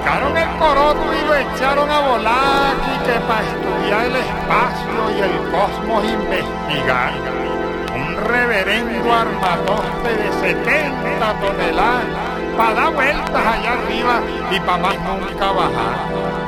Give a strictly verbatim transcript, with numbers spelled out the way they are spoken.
sacaron el coroto y lo echaron a volar y que para estudiar el espacio y el cosmos investigar. Un reverendo armatoste de setenta toneladas para dar vueltas allá arriba y para más nunca bajar.